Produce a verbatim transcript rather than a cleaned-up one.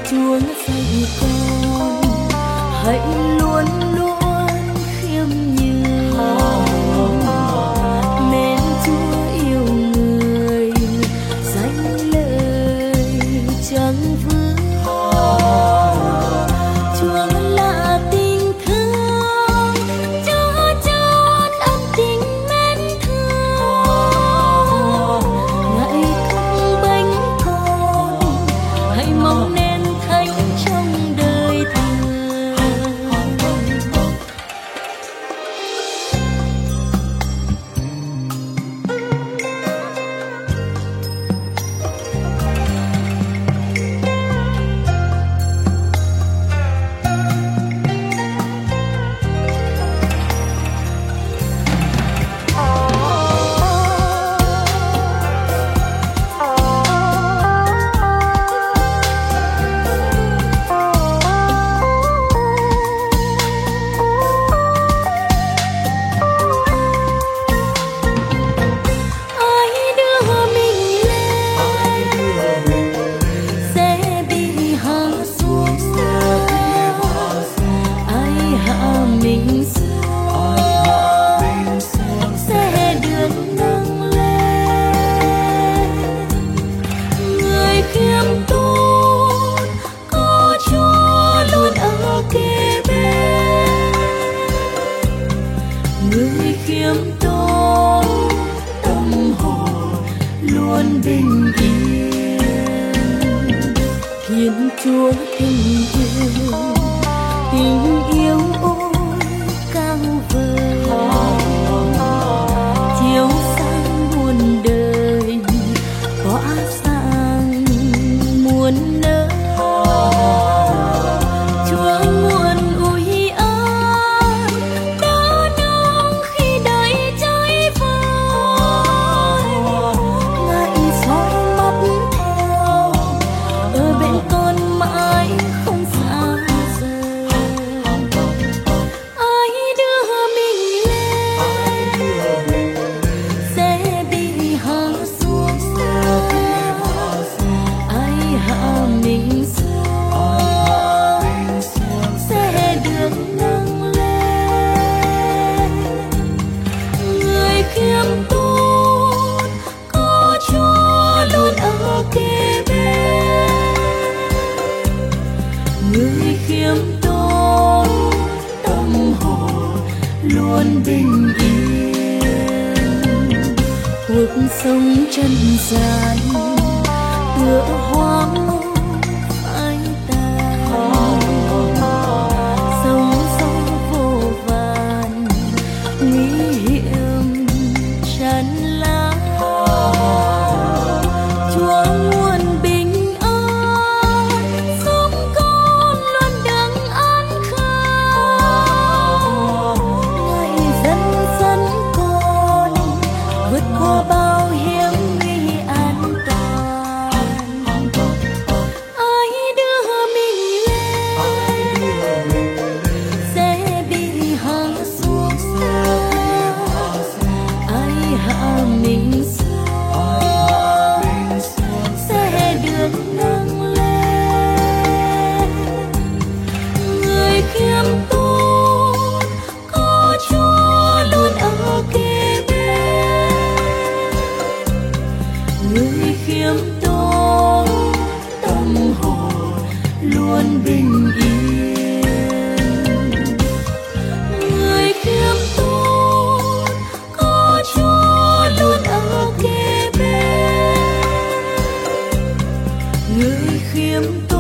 Chúa dạy con hãy luôn luôn khiêm nhường, mến Chúa yêu người, dạy lời chẳng vương. Chúa là tình thương, Chúa chọn ân tình mến thương. Ngài không bánh con, hãy mong nên thánh trong đời thường. Người khiêm tốn tâm hồn luôn bình yên, Thiên Chúa tình yêu, tình yêu ôi cao vời, chiếu sáng muôn đời, tỏa sáng muôn nơi. Chúa muôn ủi an đỡ nương khi đời trái vơi, Ngài soi mắt theo ở bên con mãi không xa rời. Ai đưa mình lên sẽ bị hạ xuống, ai hạ mình xuống sẽ được nâng lên. Người khiêm tốn có Chúa luôn ở kế bên, người khiêm tốn tâm hồn luôn bình yên. Cuộc sống chân gian tựa hoang phai tàn, sóng gió vô vàn nguy hiểm tràn lan. Chúa muôn bình an giúp con luôn đừng an khang, Ngài dẫn dẫn con vượt qua bao hiểm nguy an toàn. Ai đưa mình lên sẽ bị hạ xuống, ai hạ mình xuống sẽ được nâng lên. Người khiêm tốn có Chúa luôn ở kế bên, người khiêm tốn tâm hồn luôn bình yên. Người khiêm tốn có Chúa luôn ở kế bên, người khiêm tốn